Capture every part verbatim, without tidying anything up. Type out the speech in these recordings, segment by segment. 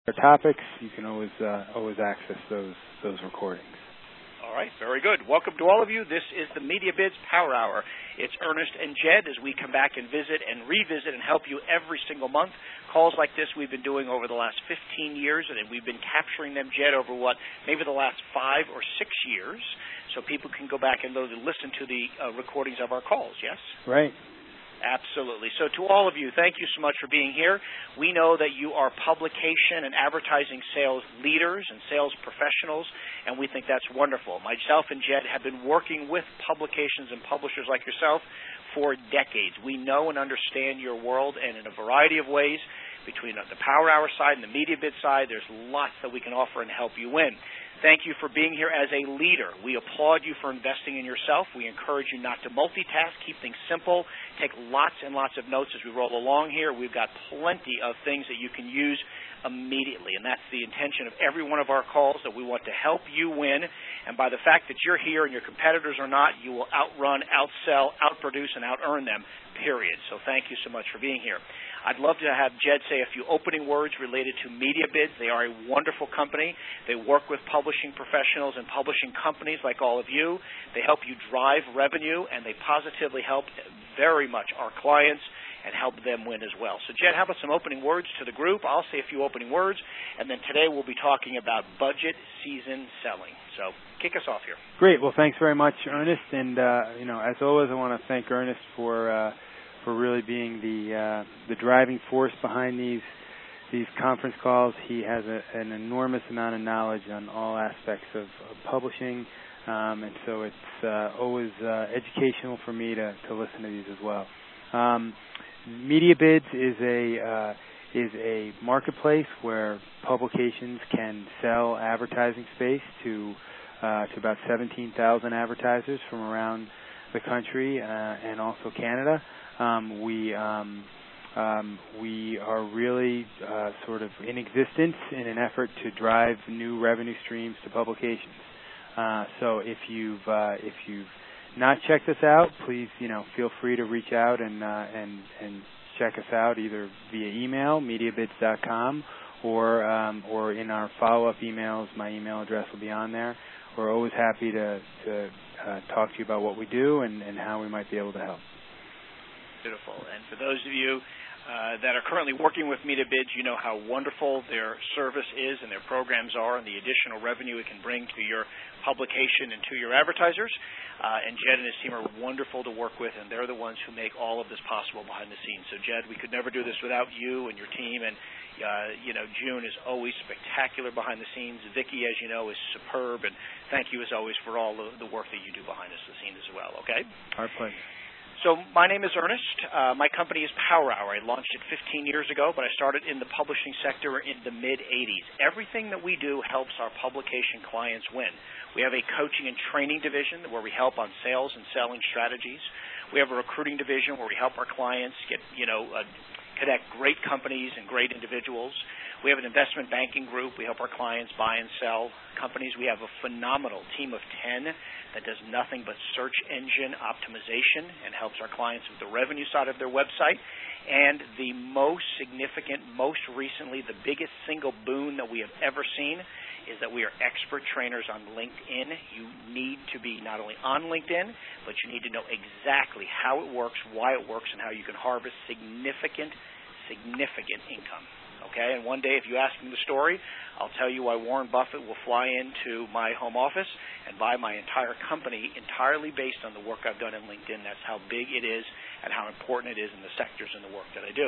topics, you can always uh, always access those those recordings. All right, very good. Welcome to all of you. This is the MediaBids Power Hour. It's Ernest and Jed as we come back and visit and revisit and help you every single month. Calls like this we've been doing over the last fifteen years, and we've been capturing them, Jed, over what, maybe the last five or six years, so people can go back and listen to the uh, recordings of our calls, yes? Right. Absolutely. So to all of you, thank you so much for being here. We know that you are publication and advertising sales leaders and sales professionals, and we think that's wonderful. Myself and Jed have been working with publications and publishers like yourself for decades. We know and understand your world, and in a variety of ways, between the Power Hour side and the MediaBids side, there's lots that we can offer and help you win. Thank you for being here as a leader. We applaud you for investing in yourself. We encourage you not to multitask, keep things simple, take lots and lots of notes as we roll along here. We've got plenty of things that you can use immediately, and that's the intention of every one of our calls, that we want to help you win. And by the fact that you're here and your competitors are not, you will outrun, outsell, outproduce, and out-earn them, period. So thank you so much for being here. I'd love to have Jed say a few opening words related to MediaBids. They are a wonderful company. They work with publishing professionals and publishing companies like all of you. They help you drive revenue, and they positively help very much our clients and help them win as well. So, Jed, how about some opening words to the group? I'll say a few opening words, and then today we'll be talking about budget season selling. So, kick us off here. Great. Well, thanks very much, Ernest. And, uh, you know, as always, I want to thank Ernest for uh, for really being the uh, the driving force behind these these conference calls. He has a, an enormous amount of knowledge on all aspects of, of publishing, um, and so it's uh, always uh, educational for me to, to listen to these as well. Um, MediaBids is a uh, is a marketplace where publications can sell advertising space to uh, to about seventeen thousand advertisers from around the country uh, and also Canada. Um, we um, um, we are really uh, sort of in existence in an effort to drive new revenue streams to publications. Uh, so if you've uh, if you've not checked us out, please you know feel free to reach out and uh, and and check us out either via email mediabids dot com or um, or in our follow-up emails. My email address will be on there. We're always happy to to uh, talk to you about what we do and, and how we might be able to help. Beautiful. And for those of you uh, that are currently working with MediaBids, you know how wonderful their service is and their programs are and the additional revenue it can bring to your publication and to your advertisers. Uh, and Jed and his team are wonderful to work with, and they're the ones who make all of this possible behind the scenes. So, Jed, we could never do this without you and your team. And, uh, you know, June is always spectacular behind the scenes. Vicki, as you know, is superb. And thank you, as always, for all the, the work that you do behind us, the scenes as well, okay? Our pleasure. So my name is Ernest. Uh, my company is Power Hour. I launched it fifteen years ago, but I started in the publishing sector in the mid eighties. Everything that we do helps our publication clients win. We have a coaching and training division where we help on sales and selling strategies. We have a recruiting division where we help our clients get, you know, uh, connect great companies and great individuals. We have an investment banking group. We help our clients buy and sell companies. We have a phenomenal team of ten that does nothing but search engine optimization and helps our clients with the revenue side of their website. And the most significant, most recently, the biggest single boon that we have ever seen is that we are expert trainers on LinkedIn. You need to be not only on LinkedIn, but you need to know exactly how it works, why it works, and how you can harvest significant, significant income. Okay, and one day if you ask me the story, I'll tell you why Warren Buffett will fly into my home office and buy my entire company entirely based on the work I've done in LinkedIn. That's how big it is and how important it is in the sectors and the work that I do.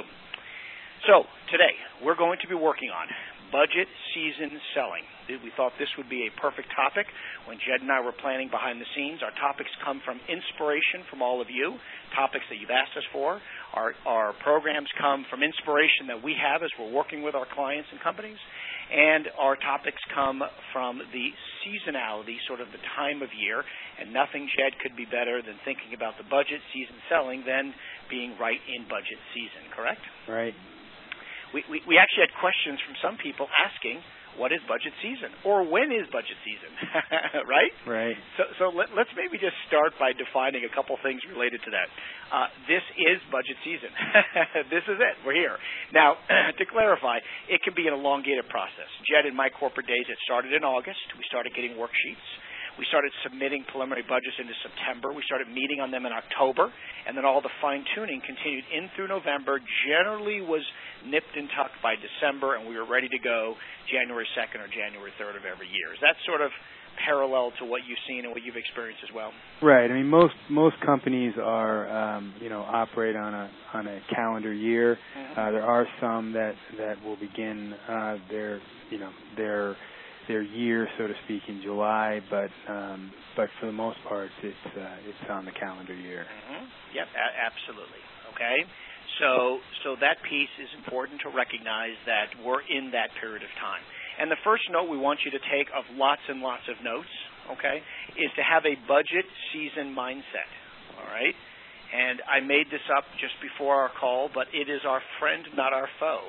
So today we're going to be working on budget season selling. We thought this would be a perfect topic when Jed and I were planning behind the scenes. Our topics come from inspiration from all of you, topics that you've asked us for. Our, our programs come from inspiration that we have as we're working with our clients and companies. And our topics come from the seasonality, sort of the time of year. And nothing, Jed, could be better than thinking about the budget season selling than being right in budget season, correct? Right. we, we, we actually had questions from some people asking, what is budget season? Or when is budget season? Right? Right. So, so let, let's maybe just start by defining a couple things related to that. Uh, this is budget season. This is it. We're here. Now, to clarify, it can be an elongated process. Jed, in my corporate days, it started in August. We started getting worksheets. We started submitting preliminary budgets into September. We started meeting on them in October, and then all the fine-tuning continued in through November, generally was nipped and tucked by December, and we were ready to go January second or January third of every year. Is that sort of parallel to what you've seen and what you've experienced as well? Right. I mean, most most companies are, um, you know, operate on a on a calendar year. Mm-hmm. Uh, there are some that that will begin uh, their, you know, their their year, so to speak, in July, but um, but for the most part, it's uh, it's on the calendar year. Mm-hmm. Yep, a- absolutely. Okay, so so that piece is important to recognize that we're in that period of time. And the first note we want you to take of lots and lots of notes, okay, is to have a budget season mindset. All right. And I made this up just before our call, but it is our friend, not our foe.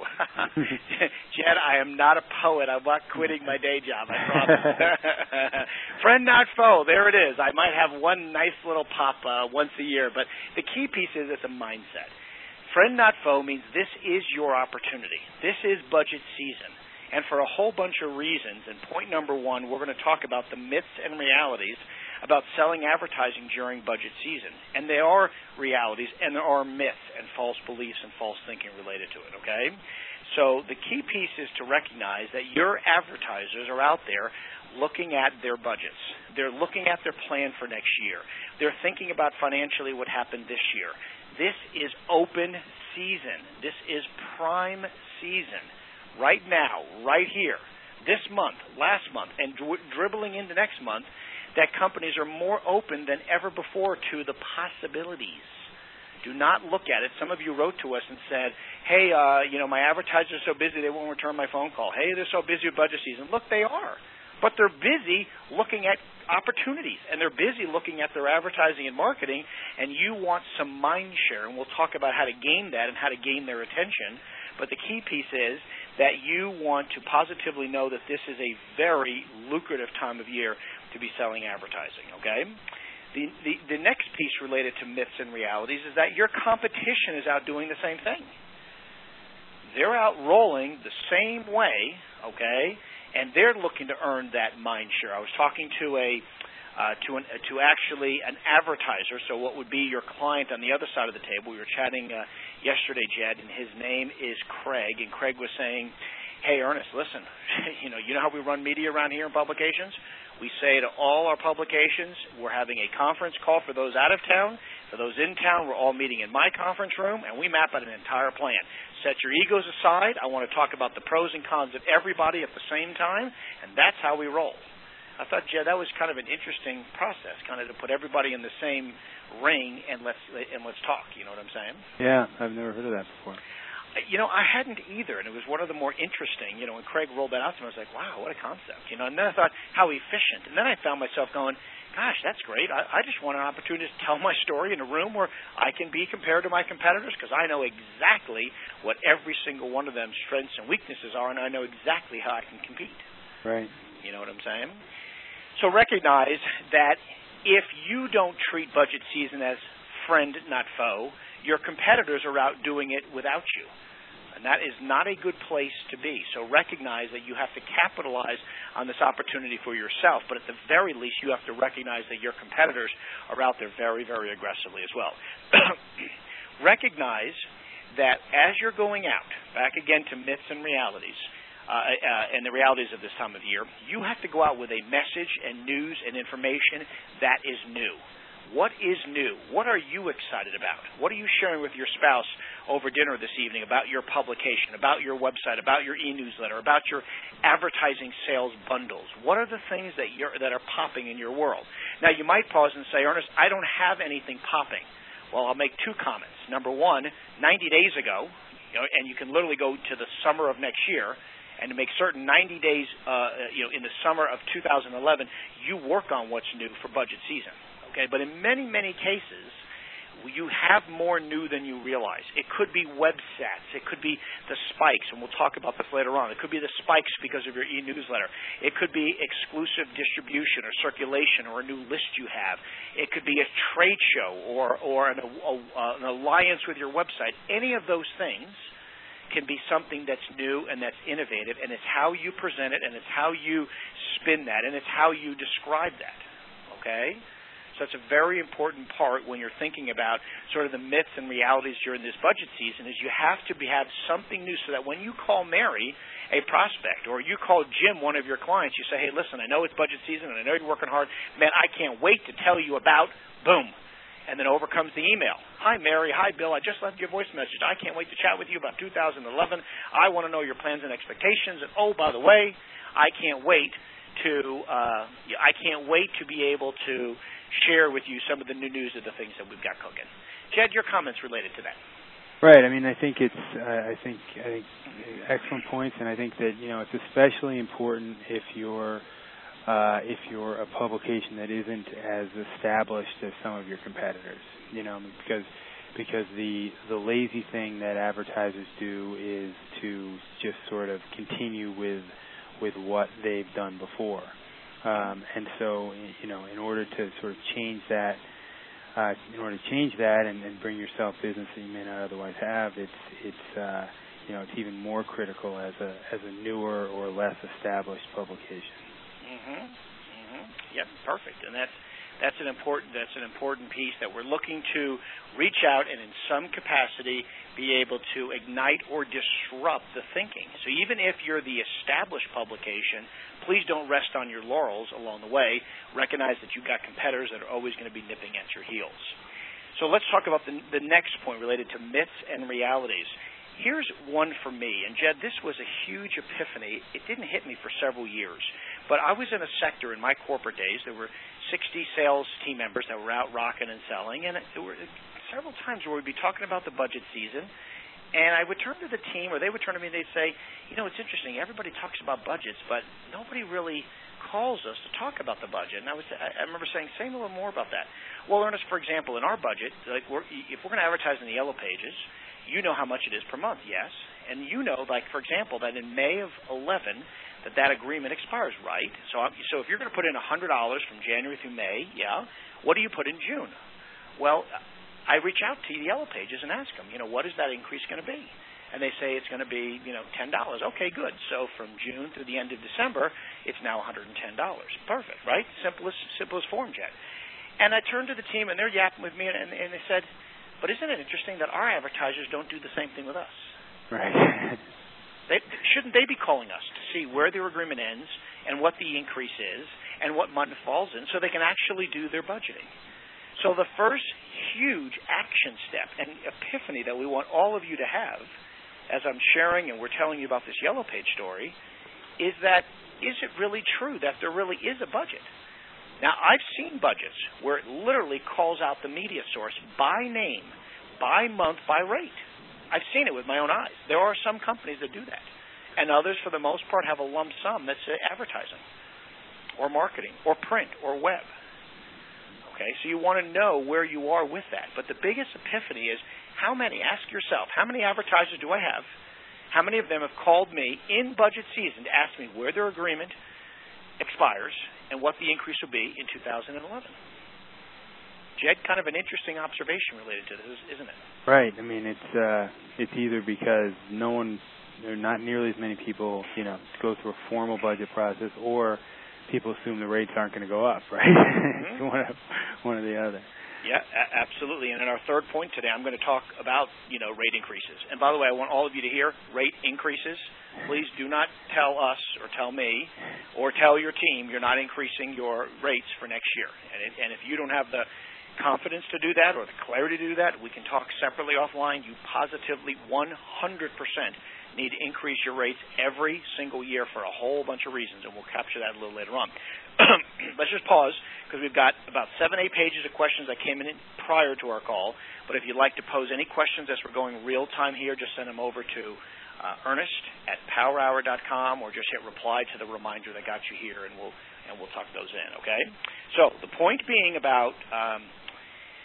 Jed, I am not a poet. I'm not quitting my day job, I promise. Friend, not foe. There it is. I might have one nice little pop uh, once a year, but the key piece is it's a mindset. Friend, not foe means this is your opportunity. This is budget season. And for a whole bunch of reasons, and point number one, we're going to talk about the myths and realities about selling advertising during budget season. And there are realities and there are myths and false beliefs and false thinking related to it, okay? So the key piece is to recognize that your advertisers are out there looking at their budgets. They're looking at their plan for next year. They're thinking about financially what happened this year. This is open season. This is prime season. Right now, right here, this month, last month, and dri- dribbling into next month, that companies are more open than ever before to the possibilities. Do not look at it. Some of you wrote to us and said, hey, uh, you know, my advertisers are so busy they won't return my phone call. Hey, they're so busy with budget season. Look, they are. But they're busy looking at opportunities, and they're busy looking at their advertising and marketing, and you want some mind share, and we'll talk about how to gain that and how to gain their attention. But the key piece is that you want to positively know that this is a very lucrative time of year to be selling advertising, okay? The, the the next piece related to myths and realities is that your competition is out doing the same thing. They're out rolling the same way, okay, and they're looking to earn that mind share. I was talking to a uh, to an, uh, to actually an advertiser, so what would be your client on the other side of the table. We were chatting uh, yesterday, Jed, and his name is Craig, and Craig was saying, hey, Ernest, listen, you know, you know how we run media around here in publications? We say to all our publications, we're having a conference call for those out of town. For those in town, we're all meeting in my conference room, and we map out an entire plan. Set your egos aside. I want to talk about the pros and cons of everybody at the same time, and that's how we roll. I thought, Jed, that was kind of an interesting process, kind of to put everybody in the same ring and let's and let's talk. You know what I'm saying? Yeah, I've never heard of that before. You know, I hadn't either, and it was one of the more interesting, you know, when Craig rolled that out to me, I was like, wow, what a concept, you know, and then I thought, how efficient. And then I found myself going, gosh, that's great. I, I just want an opportunity to tell my story in a room where I can be compared to my competitors because I know exactly what every single one of them's strengths and weaknesses are, and I know exactly how I can compete. Right. You know what I'm saying? So recognize that if you don't treat budget season as friend, not foe, your competitors are out doing it without you. And that is not a good place to be. So recognize that you have to capitalize on this opportunity for yourself, but at the very least you have to recognize that your competitors are out there very, very aggressively as well. Recognize that as you're going out, back again to myths and realities, uh, uh, and the realities of this time of year, you have to go out with a message and news and information that is new. What is new? What are you excited about? What are you sharing with your spouse over dinner this evening about your publication, about your website, about your e-newsletter, about your advertising sales bundles? What are the things that you're, that are popping in your world? Now, you might pause and say, Ernest, I don't have anything popping. Well, I'll make two comments. Number one, ninety days ago, you know, and you can literally go to the summer of next year, and to make certain ninety days, uh, you know, in the summer of two thousand eleven, you work on what's new for budget season. Okay, but in many, many cases, You have more new than you realize. It could be web sats. It could be the spikes, and we'll talk about this later on. It could be the spikes because of your e-newsletter. It could be exclusive distribution or circulation or a new list you have. It could be a trade show or, or an, a, an alliance with your website. Any of those things can be something that's new and that's innovative, and it's how you present it, and it's how you spin that, and it's how you describe that, okay? So it's a very important part when you're thinking about sort of the myths and realities during this budget season is you have to be, have something new so that when you call Mary, a prospect, or you call Jim, one of your clients, you say, hey, listen, I know it's budget season and I know you're working hard. Man, I can't wait to tell you about, boom. And then over comes the email. Hi, Mary. Hi, Bill. I just left your voice message. I can't wait to chat with you about two thousand eleven. I want to know your plans and expectations. And, oh, by the way, I can't wait to uh, I can't wait to be able to share with you some of the new news of the things that we've got cooking. Jed, your comments related to that. Right. I mean, I think it's uh, I think I think excellent points, and I think that you know it's especially important if you're uh, if you're a publication that isn't as established as some of your competitors. You know, because because the the lazy thing that advertisers do is to just sort of continue with with what they've done before. Um, and so, you know, in order to sort of change that, uh, in order to change that and, and bring yourself business that you may not otherwise have, it's it's uh, you know it's even more critical as a as a newer or less established publication. Mm-hmm. Mm-hmm. Yep, perfect. And that's that's an important that's an important piece that we're looking to reach out and in some capacity be able to ignite or disrupt the thinking. So even if you're the established publication, please don't rest on your laurels along the way. Recognize that you've got competitors that are always going to be nipping at your heels. So let's talk about the, the next point related to myths and realities. Here's one for me, and Jed, this was a huge epiphany. It didn't hit me for several years, but I was in a sector in my corporate days. There were sixty sales team members that were out rocking and selling, and there were several times where we'd be talking about the budget season, and I would turn to the team, or they would turn to me and they'd say, you know, it's interesting, everybody talks about budgets, but nobody really calls us to talk about the budget. And I was, I remember saying, say a little more about that. Well, Ernest, for example, in our budget, like we're, if we're going to advertise in the Yellow Pages, you know how much it is per month, yes, and you know, like, for example, that in May of eleven, that that agreement expires, right? So, so if you're going to put in one hundred dollars from January through May, yeah, what do you put in June? Well, I reach out to the Yellow Pages and ask them, you know, what is that increase going to be? And they say it's going to be, you know, ten dollars. Okay, good. So from June through the end of December, it's now one hundred ten dollars. Perfect, right? Simplest, simplest form, Jed. And I turned to the team, and they're yapping with me, and, and they said, but isn't it interesting that our advertisers don't do the same thing with us? Right. They, shouldn't they be calling us to see where their agreement ends and what the increase is and what month it falls in so they can actually do their budgeting? So the first huge action step and epiphany that we want all of you to have as I'm sharing and we're telling you about this Yellow Page story is that is it really true that there really is a budget? Now, I've seen budgets where it literally calls out the media source by name, by month, by rate. I've seen it with my own eyes. There are some companies that do that. And others, for the most part, have a lump sum that's uh, advertising or marketing or print or web. Okay, so you want to know where you are with that. But the biggest epiphany is how many, ask yourself, how many advertisers do I have? How many of them have called me in budget season to ask me where their agreement expires and what the increase will be in two thousand eleven. Jed, kind of an interesting observation related to this, isn't it? Right. I mean, it's uh, it's either because no one, there are not nearly as many people, you know, go through a formal budget process, or people assume the rates aren't going to go up, right? Mm-hmm. It's one, of, one or the other. Yeah, a- absolutely. And in our third point today, I'm going to talk about, you know, rate increases. And by the way, I want all of you to hear rate increases. Please do not tell us or tell me or tell your team you're not increasing your rates for next year. And, it, and if you don't have the confidence to do that or the clarity to do that, we can talk separately offline. You positively one hundred percent need to increase your rates every single year for a whole bunch of reasons, and we'll capture that a little later on. Let's just pause because we've got about seven, eight pages of questions that came in prior to our call. But if you'd like to pose any questions as we're going real time here, just send them over to uh, Ernest at power hour dot com or just hit reply to the reminder that got you here, and we'll and we'll tuck those in. Okay. So the point being about um,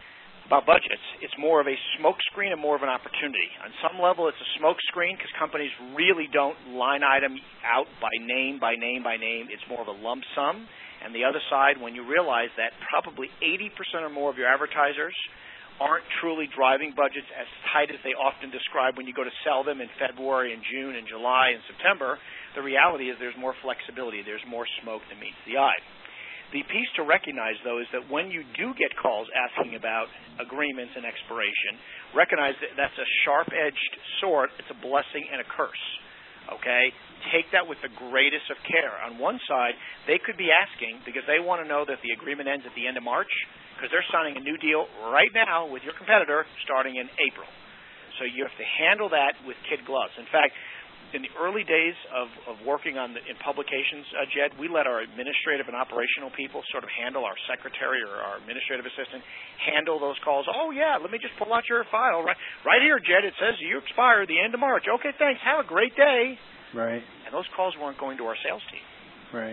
about budgets, it's more of a smokescreen and more of an opportunity. On some level, it's a smokescreen because companies really don't line item out by name, by name, by name. It's more of a lump sum. And the other side, when you realize that probably eighty percent or more of your advertisers aren't truly driving budgets as tight as they often describe when you go to sell them in February and June and July and September, the reality is there's more flexibility. There's more smoke than meets the eye. The piece to recognize, though, is that when you do get calls asking about agreements and expiration, recognize that that's a sharp-edged sword. It's a blessing and a curse, okay? Take that with the greatest of care. On one side, they could be asking because they want to know that the agreement ends at the end of March because they're signing a new deal right now with your competitor starting in April. So you have to handle that with kid gloves. In fact, in the early days of, of working on the, in publications, uh, Jed, we let our administrative and operational people sort of handle, our secretary or our administrative assistant, handle those calls. Oh, yeah, let me just pull out your file. Right, right here, Jed, it says you expire the end of March. Okay, thanks. Have a great day. Right. And those calls weren't going to our sales team. Right.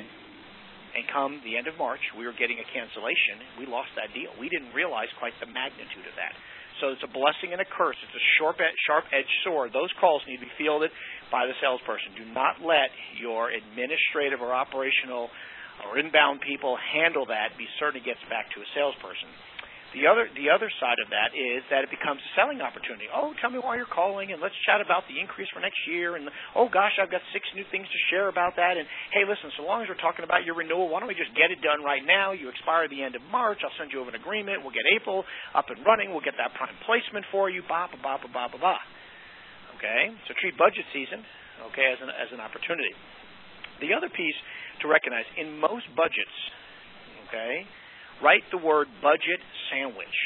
And come the end of March, we were getting a cancellation. We lost that deal. We didn't realize quite the magnitude of that. So it's a blessing and a curse. It's a sharp, sharp-edged sword. Those calls need to be fielded by the salesperson. Do not let your administrative or operational or inbound people handle that. Be certain it gets back to a salesperson. The other, the other side of that is that it becomes a selling opportunity. Oh, tell me why you're calling, and let's chat about the increase for next year. And, oh, gosh, I've got six new things to share about that. And, hey, listen, so long as we're talking about your renewal, why don't we just get it done right now? You expire at the end of March. I'll send you over an agreement. We'll get April up and running. We'll get that prime placement for you, blah, blah, blah, blah, blah, blah. Okay? So treat budget season, okay, as an, as an opportunity. The other piece to recognize, in most budgets, okay, write the word budget sandwich.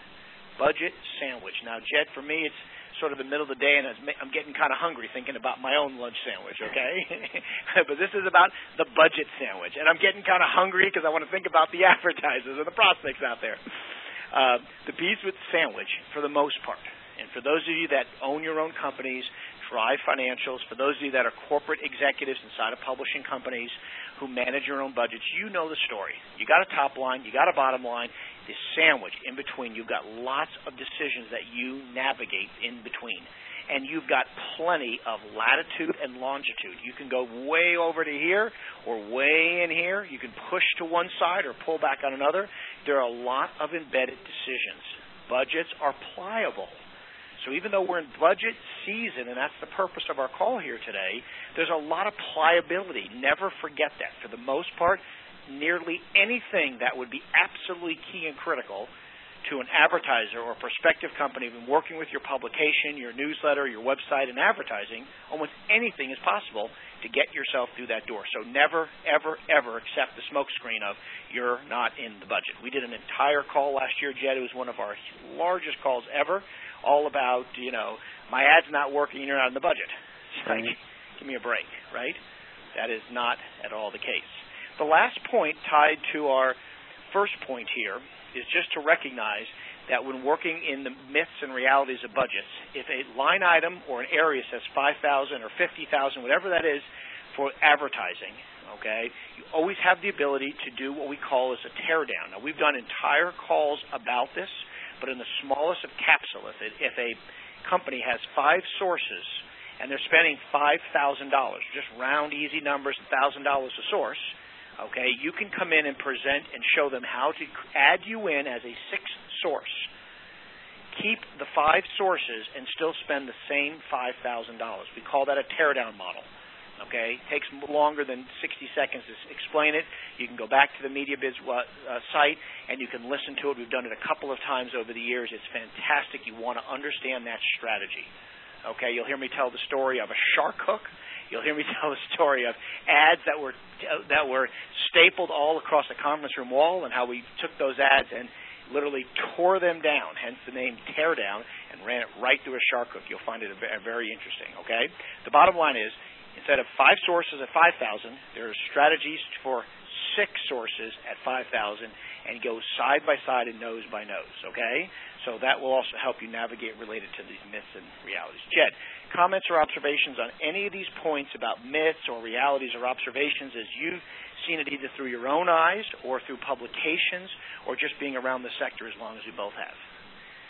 Budget sandwich. Now, Jed, for me, it's sort of the middle of the day, and I'm getting kind of hungry thinking about my own lunch sandwich, okay? But this is about the budget sandwich. And I'm getting kind of hungry because I want to think about the advertisers and the prospects out there. Uh, the piece with sandwich, for the most part, and for those of you that own your own companies, drive financials, for those of you that are corporate executives inside of publishing companies who manage your own budgets, you know the story. You got a top line, you got a bottom line. This sandwich in between, you've got lots of decisions that you navigate in between. And you've got plenty of latitude and longitude. You can go way over to here or way in here. You can push to one side or pull back on another. There are a lot of embedded decisions. Budgets are pliable. So even though we're in budget season, and that's the purpose of our call here today, there's a lot of pliability. Never forget that. For the most part, nearly anything that would be absolutely key and critical to an advertiser or prospective company, even working with your publication, your newsletter, your website, and advertising, almost anything is possible to get yourself through that door. So never, ever, ever accept the smokescreen of you're not in the budget. We did an entire call last year, Jed. It was one of our largest calls ever, all about, you know, my ad's not working and you're not in the budget. It's like, give me a break, right? That is not at all the case. The last point tied to our first point here is just to recognize that when working in the myths and realities of budgets, if a line item or an area says five thousand dollars or fifty thousand dollars, whatever that is for advertising, okay, you always have the ability to do what we call as a tear down. Now, we've done entire calls about this, but in the smallest of capsule, if, it, if a company has five sources and they're spending five thousand dollars, just round easy numbers, one thousand dollars a source, okay, you can come in and present and show them how to add you in as a sixth source. Keep the five sources and still spend the same five thousand dollars. We call that a teardown model. Okay, it takes longer than sixty seconds to explain it. You can go back to the MediaBiz uh, site and you can listen to it. We've done it a couple of times over the years. It's fantastic. You want to understand that strategy. Okay, you'll hear me tell the story of a shark hook. You'll hear me tell the story of ads that were uh, that were stapled all across the conference room wall and how we took those ads and literally tore them down, hence the name Tear Down, and ran it right through a shark hook. You'll find it very interesting, okay? The bottom line is, instead of five sources at five thousand, there are strategies for six sources at five thousand and go side by side and nose by nose, okay? So that will also help you navigate related to these myths and realities. Jed, comments or observations on any of these points about myths or realities or observations as you've seen it either through your own eyes or through publications or just being around the sector as long as we both have?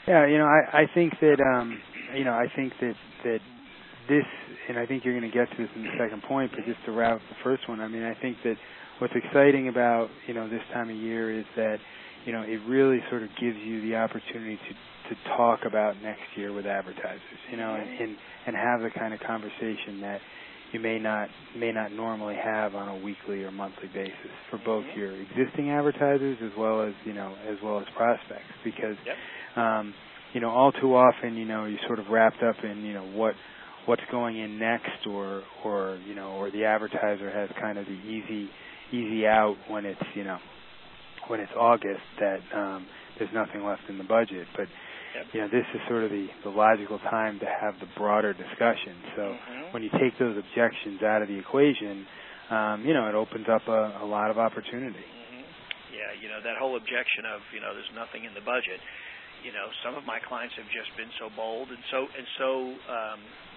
Yeah, you know, I, I think that um, you know, I think that that this, and I think you're going to get to this in the second point, but just to wrap up the first one, I mean, I think that what's exciting about, you know, this time of year is that, you know, it really sort of gives you the opportunity to to talk about next year with advertisers, you know, and, and and have the kind of conversation that you may not may not normally have on a weekly or monthly basis for both your existing advertisers as well as, you know, as well as prospects, because Yep. um, you know, all too often, you know, you're sort of wrapped up in, you know, what what's going in next, or or you know, or the advertiser has kind of the easy easy out when it's, you know, when it's August, that um, there's nothing left in the budget. But Yep. you know, this is sort of the, the logical time to have the broader discussion. So mm-hmm. when you take those objections out of the equation, um, you know, it opens up a, a lot of opportunity. Mm-hmm. Yeah, you know, that whole objection of, you know, there's nothing in the budget. You know, some of my clients have just been so bold and so and so, um,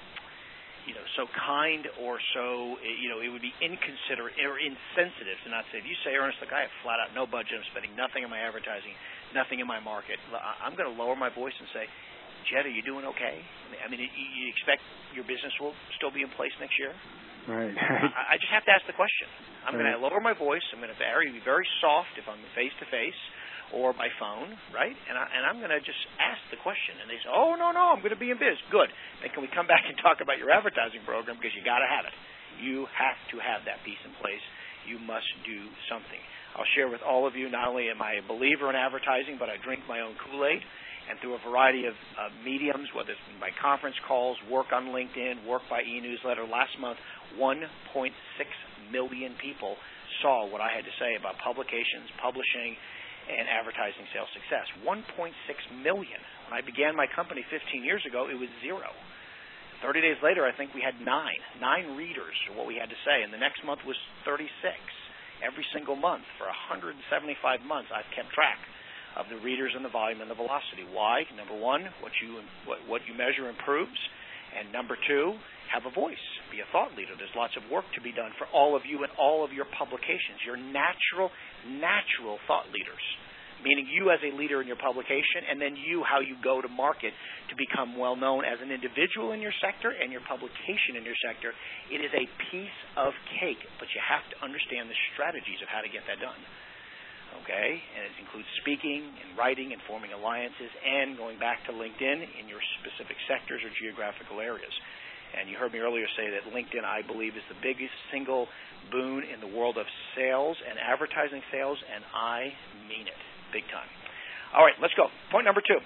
you know, so kind, or so, you know, it would be inconsiderate or insensitive to not say, if you say, Ernest, look, I have flat out no budget, I'm spending nothing in my advertising, nothing in my market, I'm going to lower my voice and say, Jed, are you doing okay? I mean, you expect your business will still be in place next year? Right. I, I just have to ask the question. I'm right. going to lower my voice. I'm going to very, be very soft if I'm face-to-face or by phone, right? And, I, and I'm going to just ask the question. And they say, oh, no, no, I'm going to be in biz. Good. Then can we come back and talk about your advertising program, because you got to have it. You have to have that piece in place. You must do something. I'll share with all of you, not only am I a believer in advertising, but I drink my own Kool-Aid. And through a variety of uh, mediums, whether it's by conference calls, work on LinkedIn, work by e-newsletter, last month, one point six million people saw what I had to say about publications, publishing, and advertising sales success. one point six million. When I began my company fifteen years ago, it was zero. thirty days later, I think we had nine. Nine readers for what we had to say. And the next month was thirty-six. Every single month for one hundred seventy-five months, I've kept track of the readers and the volume and the velocity. Why? Number one, what you what, what you measure improves. And number two, have a voice. Be a thought leader. There's lots of work to be done for all of you and all of your publications. Your natural, natural thought leaders, meaning you as a leader in your publication, and then you, how you go to market to become well known as an individual in your sector and your publication in your sector. It is a piece of cake, but you have to understand the strategies of how to get that done. Okay, and it includes speaking and writing and forming alliances and going back to LinkedIn in your specific sectors or geographical areas. And you heard me earlier say that LinkedIn, I believe, is the biggest single boon in the world of sales and advertising sales, and I mean it big time. All right, let's go. Point number two.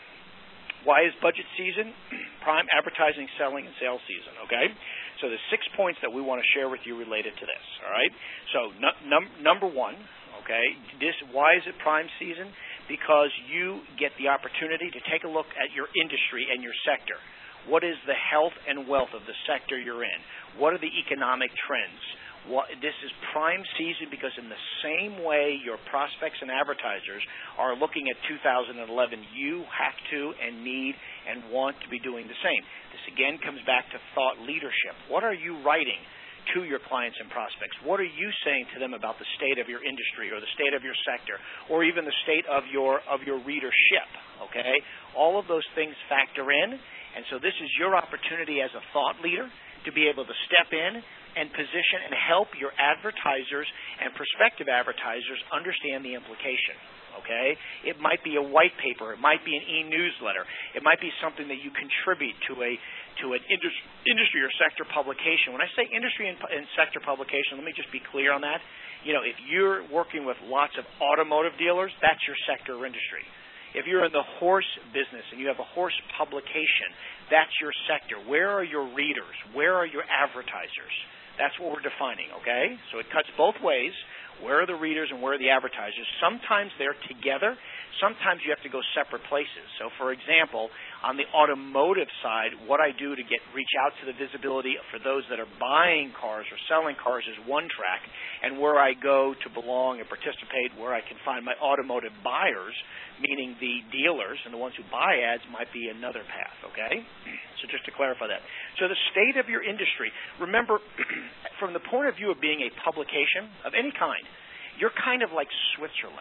Why is budget season prime advertising, selling, and sales season? Okay, so there's six points that we want to share with you related to this. All right, so num- num- number one. Okay, this, why is it prime season? Because you get the opportunity to take a look at your industry and your sector. What is the health and wealth of the sector you're in? What are the economic trends? What, this is prime season because in the same way your prospects and advertisers are looking at two thousand eleven, you have to and need and want to be doing the same. This again comes back to thought leadership. What are you writing to your clients and prospects? What are you saying to them about the state of your industry or the state of your sector or even the state of your of your readership? Okay, all of those things factor in, and so this is your opportunity as a thought leader to be able to step in and position and help your advertisers and prospective advertisers understand the implication. Okay, it might be a white paper, it might be an e-newsletter, it might be something that you contribute to a to an indus- industry or sector publication. When I say industry and, and sector publication, let me just be clear on that. You know, if you're working with lots of automotive dealers, that's your sector or industry. If you're in the horse business and you have a horse publication, that's your sector. Where are your readers? Where are your advertisers? That's what we're defining, okay? So it cuts both ways. Where are the readers and where are the advertisers? Sometimes they're together. Sometimes you have to go separate places. So, for example, on the automotive side, what I do to get reach out to the visibility for those that are buying cars or selling cars is one track, and where I go to belong and participate, where I can find my automotive buyers, meaning the dealers and the ones who buy ads, might be another path, okay? So just to clarify that. So the state of your industry, remember, from the point of view of being a publication of any kind, you're kind of like Switzerland in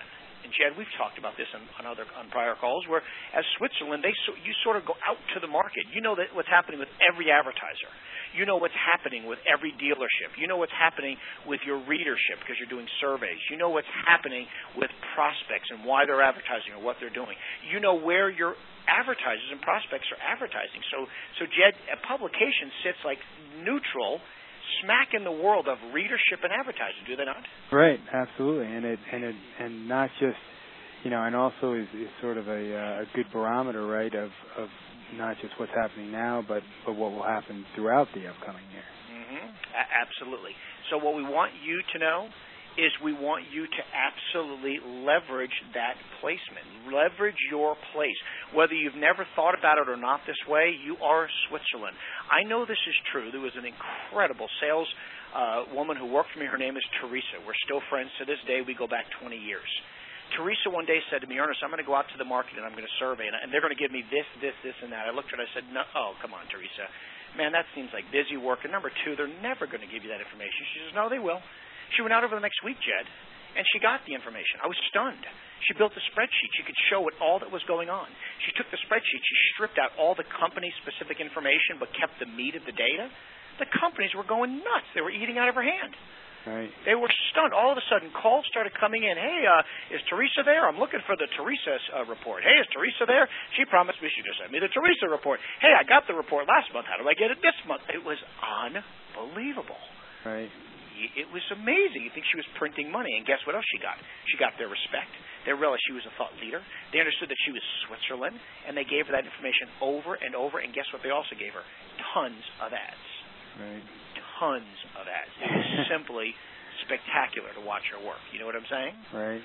And Jed, we've talked about this on, on other on prior calls, where as Switzerland, they so, you sort of go out to the market. You know that what's happening with every advertiser. You know what's happening with every dealership. You know what's happening with your readership because you're doing surveys. You know what's happening with prospects and why they're advertising or what they're doing. You know where your advertisers and prospects are advertising. So, so Jed, a publication sits like neutral, smack in the world of readership and advertising, do they not? Right, absolutely, and it and it and not just, you know, and also is, is sort of a, uh, a good barometer, right, of of not just what's happening now, but but what will happen throughout the upcoming year. Mm-hmm. A- absolutely. So what we want you to know is we want you to absolutely leverage that placement. Leverage your place. Whether you've never thought about it or not this way, you are Switzerland. I know this is true. There was an incredible sales uh, woman who worked for me. Her name is Teresa. We're still friends to this day. We go back twenty years. Teresa one day said to me, Ernest, I'm going to go out to the market and I'm going to survey, and, and they're going to give me this, this, this, and that. I looked at her and I said, no, oh, come on, Teresa. Man, that seems like busy work. And number two, they're never going to give you that information. She says, no, they will. She went out over the next week, Jed, and she got the information. I was stunned. She built a spreadsheet. She could show it all that was going on. She took the spreadsheet. She stripped out all the company-specific information but kept the meat of the data. The companies were going nuts. They were eating out of her hand. Right. They were stunned. All of a sudden, calls started coming in. Hey, uh, is Teresa there? I'm looking for the Teresa uh, report. Hey, is Teresa there? She promised me she just sent me the Teresa report. Hey, I got the report last month. How do I get it this month? It was unbelievable. Right. It was amazing. You think she was printing money, and guess what else she got? She got their respect. They realized she was a thought leader. They understood that she was Switzerland, and they gave her that information over and over, and guess what they also gave her? Tons of ads. Right. Tons of ads. It was simply spectacular to watch her work. You know what I'm saying? Right.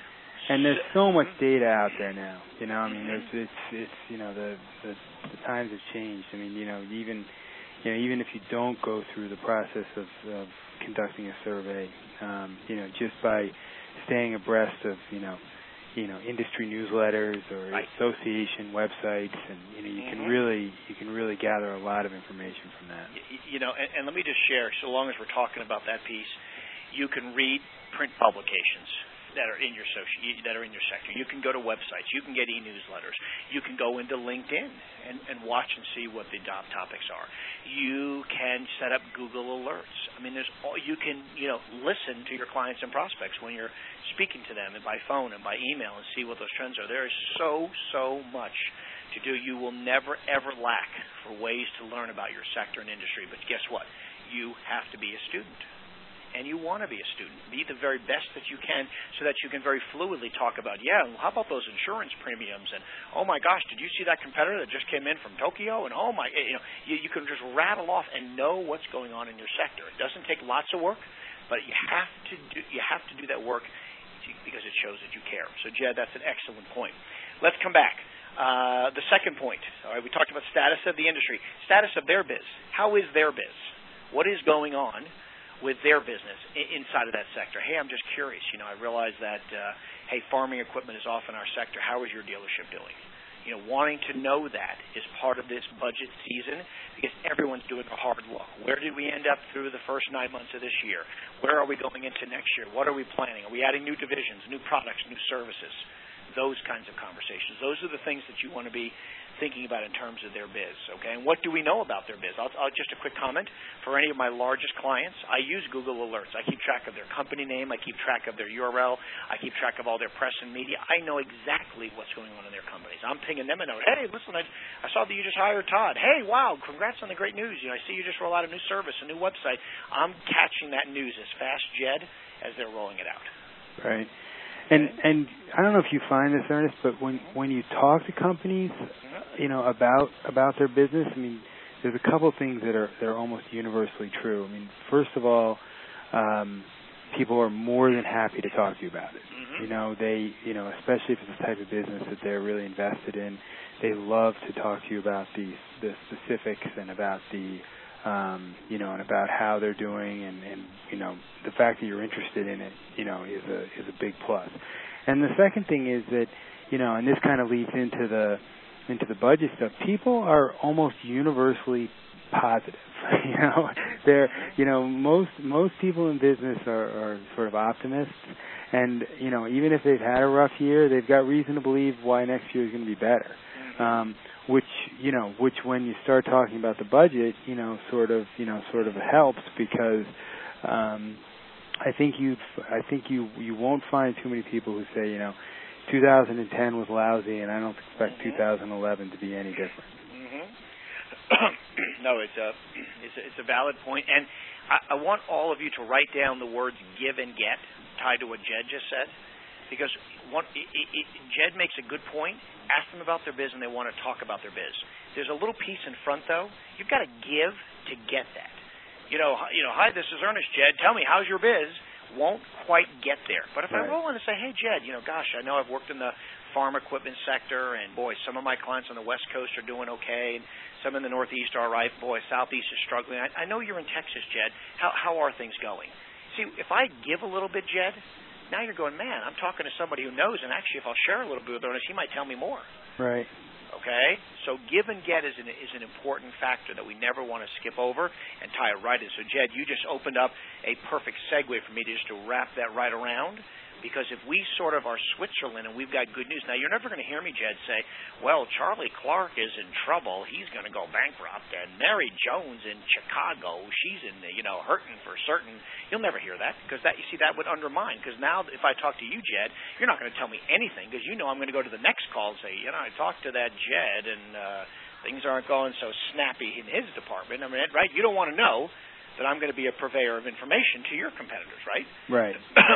And there's so much data out there now. You know, I mean, there's, it's, it's, you know, the, the the times have changed. I mean, you know, even, you know, even if you don't go through the process of, of conducting a survey, um, you know, just by staying abreast of, you know, you know, industry newsletters or right. association websites, and you know, you mm-hmm. can really, you can really gather a lot of information from that. You know, and, and let me just share. So long as we're talking about that piece, you can read print publications that are in your social, that are in your sector. You can go to websites. You can get e-newsletters. You can go into LinkedIn and, and watch and see what the top topics are. You can set up Google alerts. I mean, there's all, you can you know listen to your clients and prospects when you're speaking to them, and by phone and by email, and see what those trends are. There is so so much to do. You will never ever lack for ways to learn about your sector and industry. But guess what? You have to be a student. And you want to be a student. Be the very best that you can so that you can very fluidly talk about, yeah, well, how about those insurance premiums? And, oh, my gosh, did you see that competitor that just came in from Tokyo? And, oh, my, you know, you, you can just rattle off and know what's going on in your sector. It doesn't take lots of work, but you have to do, you have to do that work because it shows that you care. So, Jed, that's an excellent point. Let's come back. Uh, the second point, all right, we talked about status of the industry, status of their biz. How is their biz? What is going on with their business inside of that sector? Hey, I'm just curious. You know, I realize that, uh, hey, farming equipment is off in our sector. How is your dealership doing? You know, wanting to know that is part of this budget season because everyone's doing a hard look. Where did we end up through the first nine months of this year? Where are we going into next year? What are we planning? Are we adding new divisions, new products, new services? Those kinds of conversations. Those are the things that you want to be thinking about in terms of their biz, okay? And what do we know about their biz? I'll, I'll just a quick comment. For any of my largest clients, I use Google Alerts. I keep track of their company name. I keep track of their U R L. I keep track of all their press and media. I know exactly what's going on in their companies. I'm pinging them a note. Hey, listen, I, I saw that you just hired Todd. Hey, wow, congrats on the great news. You know, I see you just roll out a new service, a new website. I'm catching that news as fast, Jed, as they're rolling it out. Right. And and I don't know if you find this, Ernest, but when when you talk to companies, you know, about about their business, I mean, there's a couple of things that are that are almost universally true. I mean, first of all, um, people are more than happy to talk to you about it. Mm-hmm. You know, they, you know, especially if it's the type of business that they're really invested in, they love to talk to you about the the specifics and about the Um, you know, and about how they're doing, and, and you know, the fact that you're interested in it, you know, is a is a big plus. And the second thing is that, you know, and this kind of leads into the into the budget stuff. People are almost universally positive. You know, they're you know most most people in business are, are sort of optimists, and you know even if they've had a rough year, they've got reason to believe why next year is going to be better. Um, which you know, which when you start talking about the budget, you know, sort of you know sort of helps because um, I think you I think you you won't find too many people who say you know two thousand ten was lousy, and I don't expect mm-hmm. two thousand eleven to be any different. No, it's a, it's a it's a valid point, and I, I want all of you to write down the words "give" and "get" tied to what Jed just said, because one, it, it, Jed makes a good point. Ask them about their biz, and they want to talk about their biz. There's a little piece in front, though. You've got to give to get that. You know, you know. Hi, this is Ernest. Jed, tell me, how's your biz? Won't quite get there. But if right. I roll in and say, hey, Jed, you know, gosh, I know I've worked in the farm equipment sector, and, boy, some of my clients on the West Coast are doing okay, and some in the Northeast are all right. Boy, Southeast is struggling. I, I know you're in Texas, Jed. How, how are things going? See, if I give a little bit, Jed, now you're going, man, I'm talking to somebody who knows, and actually if I'll share a little bit with Ernest, he might tell me more. Right. Okay? So give and get is an, is an important factor that we never want to skip over and tie it right in. So, Jed, you just opened up a perfect segue for me to just to wrap that right around, because if we sort of are Switzerland and we've got good news, now you're never going to hear me, Jed, say, well, Charlie Clark is in trouble. He's going to go bankrupt. And Mary Jones in Chicago, she's in, you know, hurting for certain. You'll never hear that, because that, you see, that would undermine. Because now if I talk to you, Jed, you're not going to tell me anything, because you know I'm going to go to the next call and say, you know, I talked to that Jed, and uh, things aren't going so snappy in his department. I mean, right? You don't want to know that I'm going to be a purveyor of information to your competitors, right? Right.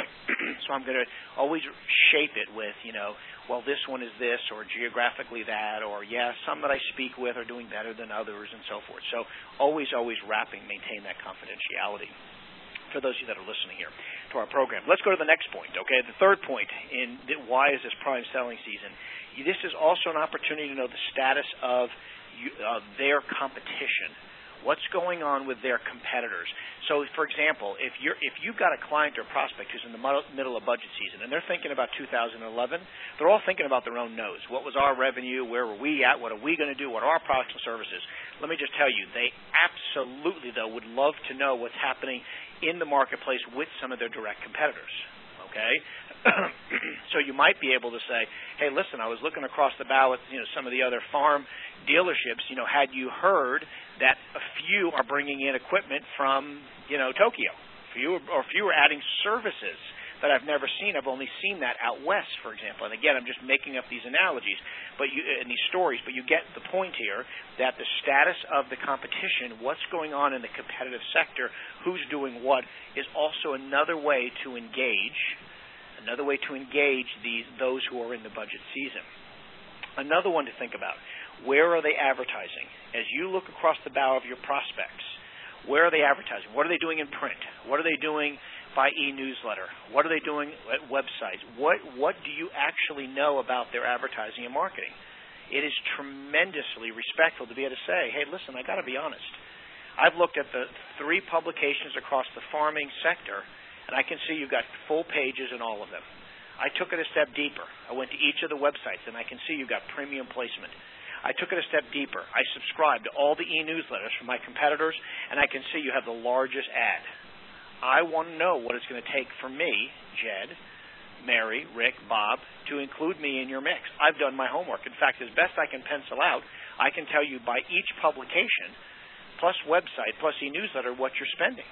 So I'm going to always shape it with, you know, well, this one is this, or geographically that, or, yeah, some that I speak with are doing better than others, and so forth. So always, always wrapping, maintain that confidentiality for those of you that are listening here to our program. Let's go to the next point, okay? The third point in the, why is this prime selling season. This is also an opportunity to know the status of, you, of their competition. What's going on with their competitors? So, for example, if you're if you've got a client or prospect who's in the middle of budget season and they're thinking about two thousand eleven, they're all thinking about their own nose. What was our revenue? Where were we at? What are we going to do? What are our products and services? Let me just tell you, they absolutely, though, would love to know what's happening in the marketplace with some of their direct competitors. Okay? So you might be able to say, hey, listen, I was looking across the bow at, you know, some of the other farm dealerships. You know, had you heard that a few are bringing in equipment from, you know, Tokyo? Few or few are adding services that I've never seen. I've only seen that out west, for example. And again, I'm just making up these analogies, but you in these stories. But you get the point here that the status of the competition, what's going on in the competitive sector, who's doing what, is also another way to engage. Another way to engage these those who are in the budget season. Another one to think about. Where are they advertising? As you look across the bow of your prospects, where are they advertising? What are they doing in print? What are they doing by e-newsletter? What are they doing at websites? What what do you actually know about their advertising and marketing? It is tremendously respectful to be able to say, hey, listen, I got to be honest. I've looked at the three publications across the farming sector, and I can see you've got full pages in all of them. I took it a step deeper. I went to each of the websites, and I can see you've got premium placement. I took it a step deeper. I subscribed to all the e-newsletters from my competitors, and I can see you have the largest ad. I want to know what it's going to take for me, Jed, Mary, Rick, Bob, to include me in your mix. I've done my homework. In fact, as best I can pencil out, I can tell you by each publication, plus website, plus e-newsletter, what you're spending,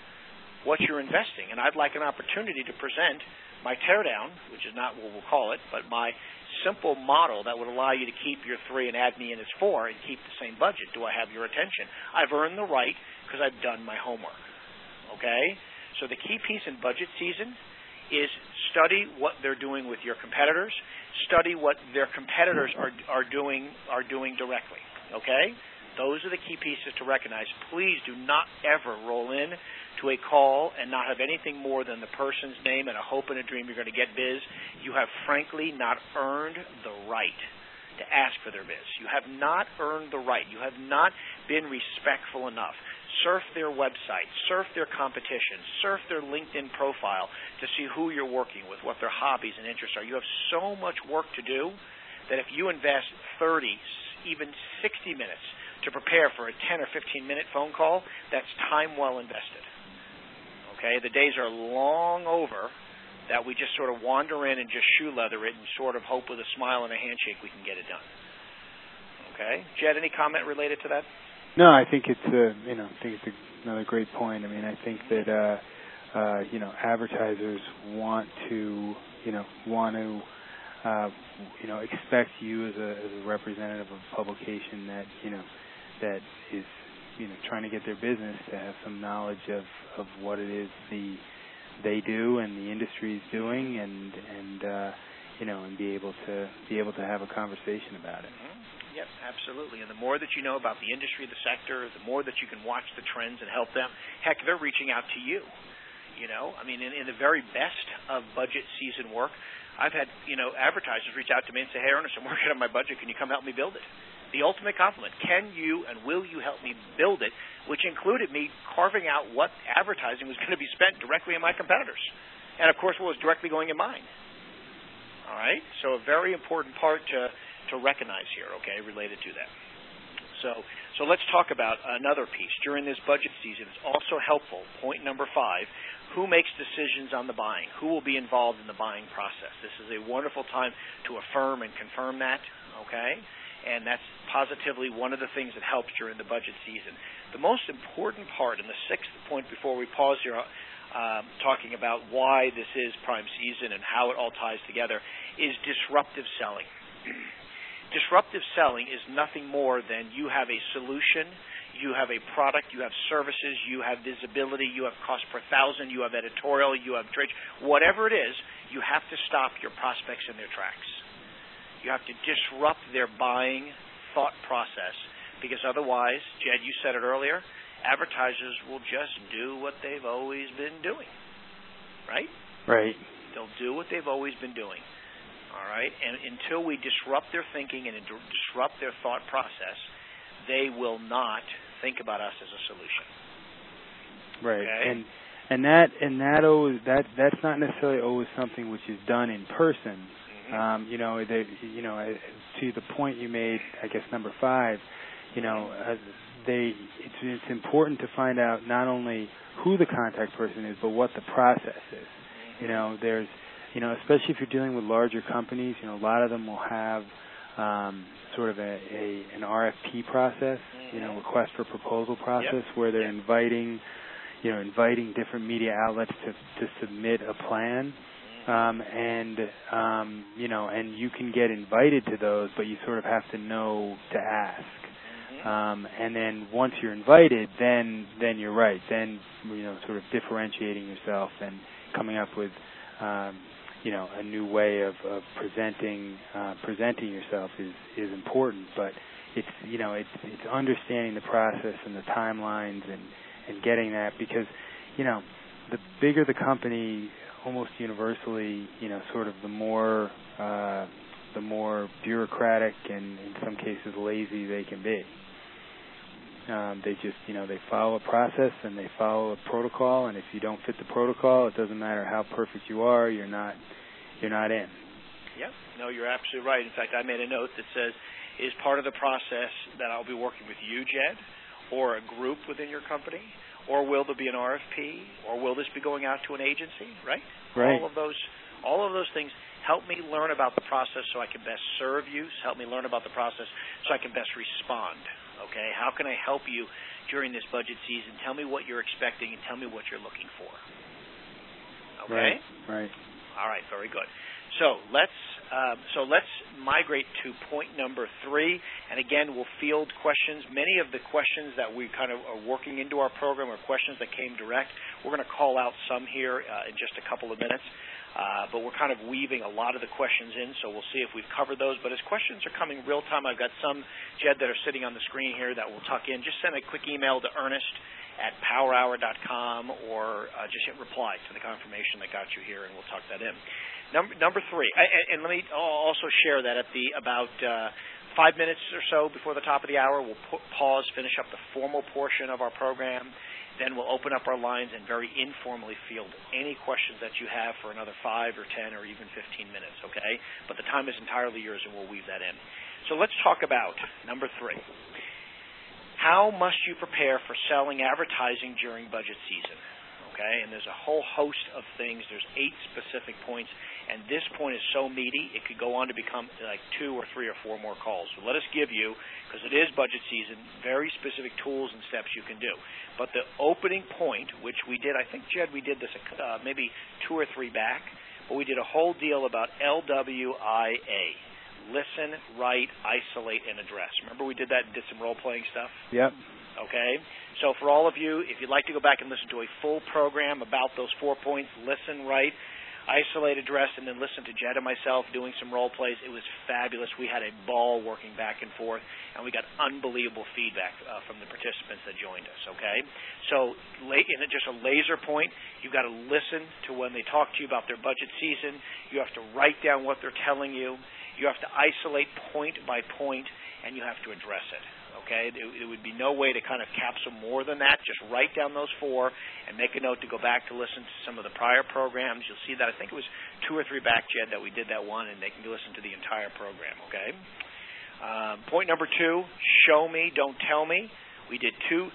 what you're investing. And I'd like an opportunity to present my teardown, which is not what we'll call it, but my simple model that would allow you to keep your three and add me in as four and keep the same budget. Do I have your attention? I've earned the right because I've done my homework. Okay? So the key piece in budget season is study what they're doing with your competitors. Study what their competitors are are doing are doing directly. Okay? Those are the key pieces to recognize. Please do not ever roll in to a call and not have anything more than the person's name and a hope and a dream you're going to get biz. You have frankly not earned the right to ask for their biz. You have not earned the right. You have not been respectful enough. Surf their website, surf their competition, surf their LinkedIn profile to see who you're working with, what their hobbies and interests are. You have so much work to do that if you invest thirty, even sixty minutes to prepare for a ten or fifteen minute phone call, that's time well invested. Okay, the days are long over that we just sort of wander in and just shoe leather it and sort of hope with a smile and a handshake we can get it done. Okay, Jed, any comment related to that? No, I think it's a, you know, I think it's a, another great point. I mean, I think that uh, uh, you know, advertisers want to, you know, want to, uh, you know, expect you as a, as a representative of a publication that, you know, that is, you know, trying to get their business to have some knowledge of, of what it is the they do and the industry is doing, and and uh, you know, and be able to be able to have a conversation about it. Mm-hmm. Yep, absolutely. And the more that you know about the industry, the sector, the more that you can watch the trends and help them. Heck, they're reaching out to you. You know, I mean, in, in the very best of budget season work, I've had, you know, advertisers reach out to me and say, "Hey, Ernest, I'm working on my budget. Can you come help me build it?" The ultimate compliment. Can you and will you help me build it? Which included me carving out what advertising was going to be spent directly in my competitors. And, of course, what was directly going in mine. All right? So a very important part to, to recognize here, okay, related to that. So, so let's talk about another piece. During this budget season, it's also helpful, point number five, who makes decisions on the buying? Who will be involved in the buying process? This is a wonderful time to affirm and confirm that, okay? And that's positively one of the things that helps during the budget season. The most important part, and the sixth point before we pause here, uh, talking about why this is prime season and how it all ties together, is disruptive selling. Disruptive selling is nothing more than you have a solution, you have a product, you have services, you have visibility, you have cost per thousand, you have editorial, you have trade, whatever it is, you have to stop your prospects in their tracks. You have to disrupt their buying thought process, because otherwise, Jed, you said it earlier, advertisers will just do what they've always been doing, right? Right. They'll do what they've always been doing, all right? And until we disrupt their thinking and disrupt their thought process, they will not think about us as a solution. Right. Okay? And and that and that always that that's not necessarily always something which is done in person. Um, you know, they, you know, to the point you made, I guess number five, you know, uh, they, it's, it's important to find out not only who the contact person is, but what the process is. You know, there's, you know, especially if you're dealing with larger companies, you know, a lot of them will have um, sort of a, a an R F P process, you know, request for proposal process, yep. where they're yep. inviting, you know, inviting different media outlets to to submit a plan. Um, and, um, you know, and you can get invited to those, but you sort of have to know to ask. Mm-hmm. Um, and then once you're invited, then, then you're right. Then, you know, sort of differentiating yourself and coming up with, um, you know, a new way of, of presenting, uh, presenting yourself is, is important. But it's, you know, it's, it's understanding the process and the timelines and, and getting that, because, you know, the bigger the company, almost universally, you know, sort of the more uh, the more bureaucratic and in some cases lazy they can be. Um, they just, you know, they follow a process and they follow a protocol, and if you don't fit the protocol, it doesn't matter how perfect you are, you're not you're not in. Yep. No, you're absolutely right. In fact, I made a note that says, is part of the process that I'll be working with you, Jed, or a group within your company? Or will there be an R F P? Or will this be going out to an agency? Right? Right. All of those, all of those things help me learn about the process so I can best serve you. Help me learn about the process so I can best respond. Okay? How can I help you during this budget season? Tell me what you're expecting and tell me what you're looking for. Okay? Right. Right. All right. Very good. So let's um, so let's migrate to point number three, and again, we'll field questions. Many of the questions that we kind of are working into our program are questions that came direct. We're going to call out some here uh, in just a couple of minutes, uh, but we're kind of weaving a lot of the questions in, so we'll see if we've covered those. But as questions are coming real time, I've got some, Jed, that are sitting on the screen here that we'll tuck in. Just send a quick email to Ernest at power hour dot com, or uh, just hit reply to the confirmation that got you here, and we'll tuck that in. Number, number three, I, and let me also share that at the about uh, five minutes or so before the top of the hour, we'll put, pause, finish up the formal portion of our program. Then we'll open up our lines and very informally field any questions that you have for another five or ten or even fifteen minutes, okay? But the time is entirely yours, and we'll weave that in. So let's talk about number three. How must you prepare for selling advertising during budget season? Okay, and there's a whole host of things. There's eight specific points, and this point is so meaty, it could go on to become like two or three or four more calls. So let us give you, because it is budget season, very specific tools and steps you can do. But the opening point, which we did, I think, Jed, we did this uh, maybe two or three back, but we did a whole deal about L W I A. Listen, write, isolate, and address. Remember we did that and did some role-playing stuff? Yep. Okay? So for all of you, if you'd like to go back and listen to a full program about those four points, listen, write, isolate, address, and then listen to Jed and myself doing some role plays. It was fabulous. We had a ball working back and forth, and we got unbelievable feedback uh, from the participants that joined us, okay? So in just a laser point, you've got to listen to when they talk to you about their budget season. You have to write down what they're telling you. You have to isolate point by point, and you have to address it. Okay, there would be no way to kind of capsule more than that. Just write down those four and make a note to go back to listen to some of the prior programs. You'll see that I think it was two or three back, Jed, that we did that one, and they can listen to the entire program, okay? Um, point number two, show me, don't tell me. We did two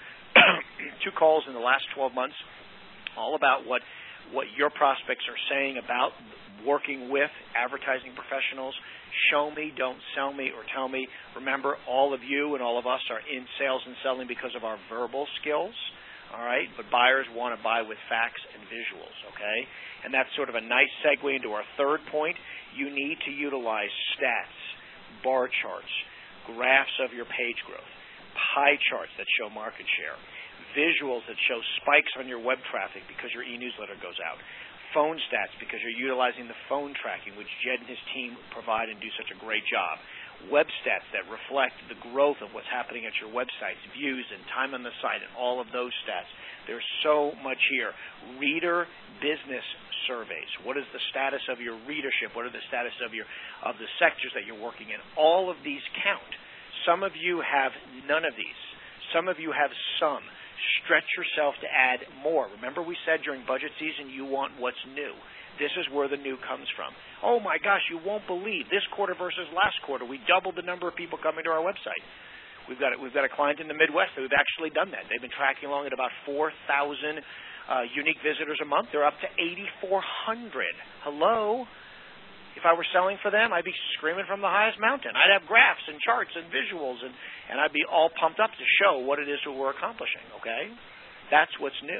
two calls in the last twelve months all about what, what your prospects are saying about working with advertising professionals. Show me, don't sell me, or tell me. Remember, all of you and all of us are in sales and selling because of our verbal skills, all right? But buyers want to buy with facts and visuals, okay? And that's sort of a nice segue into our third point. You need to utilize stats, bar charts, graphs of your page growth, pie charts that show market share, visuals that show spikes on your web traffic because your e-newsletter goes out, phone stats because you're utilizing the phone tracking, which Jed and his team provide and do such a great job. Web stats that reflect the growth of what's happening at your websites, views and time on the site, and all of those stats. There's so much here. Reader business surveys. What is the status of your readership? What are the status of your of the sectors that you're working in? All of these count. Some of you have none of these. Some of you have some. Stretch yourself to add more. Remember we said during budget season you want what's new. This is where the new comes from. Oh my gosh, you won't believe this quarter versus last quarter. We doubled the number of people coming to our website. We've got a, we've got a client in the Midwest that we've actually done that. They've been tracking along at about four thousand uh, unique visitors a month. They're up to eighty-four hundred. Hello? If I were selling for them, I'd be screaming from the highest mountain. I'd have graphs and charts and visuals, and, and I'd be all pumped up to show what it is that we're accomplishing, okay? That's what's new.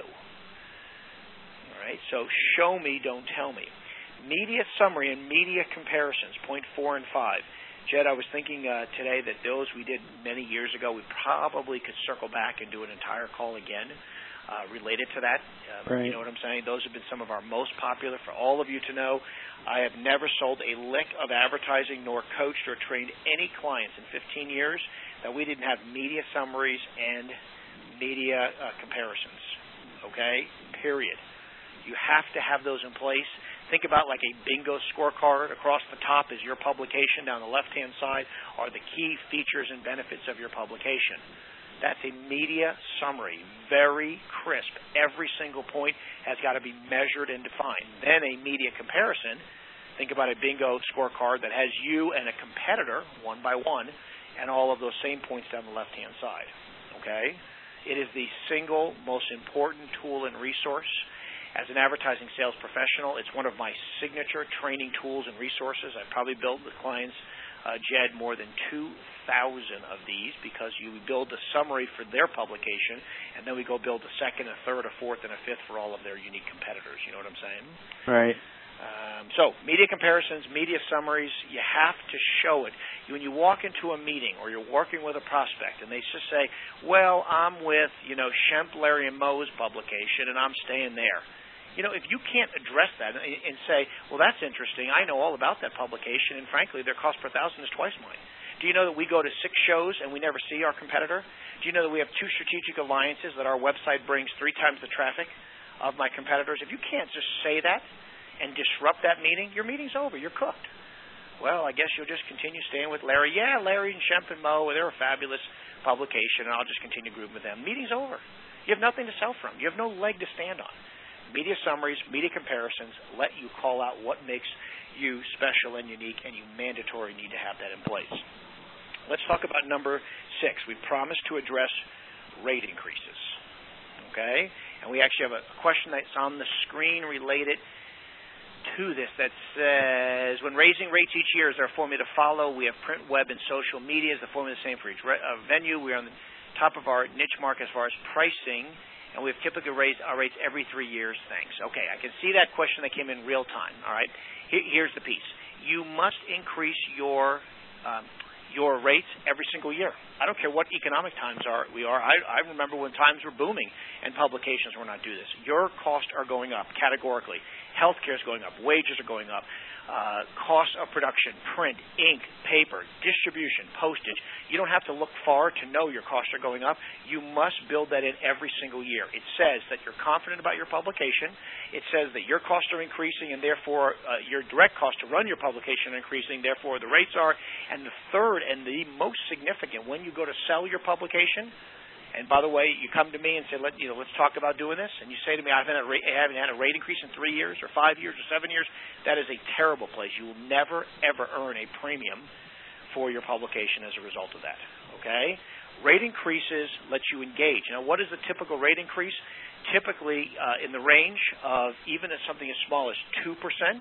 All right, so show me, don't tell me. Media summary and media comparisons, point four and five. Jed, I was thinking uh, today that those we did many years ago, we probably could circle back and do an entire call again uh, related to that. Uh, right. You know what I'm saying? Those have been some of our most popular. For all of you to know, I have never sold a lick of advertising nor coached or trained any clients in fifteen years that we didn't have media summaries and media uh, comparisons, okay? Period. You have to have those in place. Think about like a bingo scorecard. Across the top is your publication. Down the left-hand side are the key features and benefits of your publication. That's a media summary, very crisp. Every single point has got to be measured and defined. Then a media comparison. Think about a bingo scorecard that has you and a competitor, one by one, and all of those same points down the left-hand side. Okay? It is the single most important tool and resource. As an advertising sales professional, it's one of my signature training tools and resources. I've probably built with clients, uh, Jed, more than two thousand of these because you build a summary for their publication, and then we go build a second, a third, a fourth, and a fifth for all of their unique competitors. You know what I'm saying? Right. Um, so media comparisons, media summaries, you have to show it. When you walk into a meeting or you're working with a prospect and they just say, well, I'm with, you know, Shemp, Larry, and Moe's publication, and I'm staying there. You know, if you can't address that and say, well, that's interesting. I know all about that publication, and frankly, their cost per thousand is twice mine. Do you know that we go to six shows and we never see our competitor? Do you know that we have two strategic alliances that our website brings three times the traffic of my competitors? If you can't just say that and disrupt that meeting, your meeting's over. You're cooked. Well, I guess you'll just continue staying with Larry. Yeah, Larry and Shemp and Mo, they're a fabulous publication, and I'll just continue grooving with them. Meeting's over. You have nothing to sell from. You have no leg to stand on. Media summaries, media comparisons let you call out what makes you special and unique, and you mandatory need to have that in place. Let's talk about number six. We promised to address rate increases. Okay? And we actually have a question that's on the screen related to this that says, when raising rates each year, is there a formula to follow? We have print, web, and social media. Is the formula the same for each re- uh, venue? We're on the top of our niche market as far as pricing, and we've typically raised our rates every three years. Thanks. Okay, I can see that question that came in real time. All right, Here, here's the piece. You must increase your um, your rates every single year. I don't care what economic times are we are. I, I remember when times were booming and publications were not do this. Your costs are going up categorically. Healthcare is going up. Wages are going up. Uh, costs of production, print, ink, paper, distribution, postage. You don't have to look far to know your costs are going up. You must build that in every single year. It says that you're confident about your publication. It says that your costs are increasing, and therefore uh, your direct costs to run your publication are increasing, therefore the rates are. And the third and the most significant, when you go to sell your publication, and by the way, you come to me and say, Let, you know, let's talk about doing this, and you say to me, I haven't, had a rate, I haven't had a rate increase in three years or five years or seven years, that is a terrible place. You will never, ever earn a premium for your publication as a result of that, okay? Rate increases let you engage. Now, what is the typical rate increase? Typically uh, in the range of even as something as small as two percent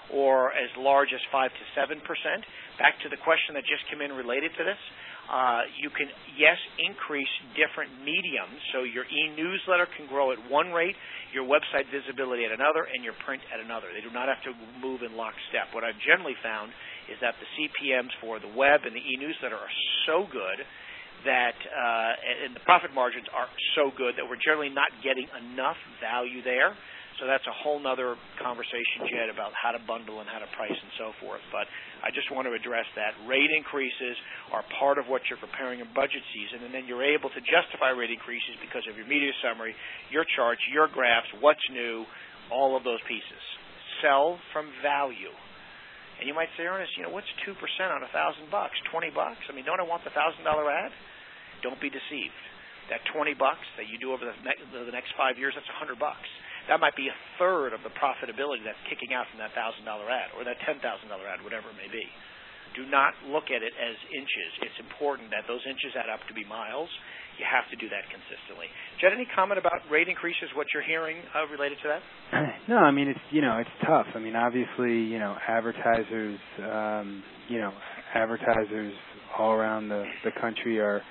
or as large as five to seven percent. Back to the question that just came in related to this. Uh, you can, yes, increase different mediums. So your e-newsletter can grow at one rate, your website visibility at another, and your print at another. They do not have to move in lockstep. What I've generally found is that the C P Ms for the web and the e-newsletter are so good that, uh, and the profit margins are so good that we're generally not getting enough value there. So that's a whole other conversation, Jed, about how to bundle and how to price and so forth. But I just want to address that. Rate increases are part of what you're preparing in budget season, and then you're able to justify rate increases because of your media summary, your charts, your graphs, what's new, all of those pieces. Sell from value. And you might say, Ernest, you know, what's two percent on a thousand bucks? Twenty bucks? I mean, don't I want the thousand dollar ad? Don't be deceived. That twenty bucks that you do over the next, the next five years, that's a hundred bucks. That might be a third of the profitability that's kicking out from that thousand dollar ad or that ten thousand dollar ad, whatever it may be. Do not look at it as inches. It's important that those inches add up to be miles. You have to do that consistently. Jed, any comment about rate increases, what you're hearing uh, related to that? No, I mean, it's, you know, it's tough. I mean, obviously, you know, advertisers, um, you know, advertisers all around the, the country are,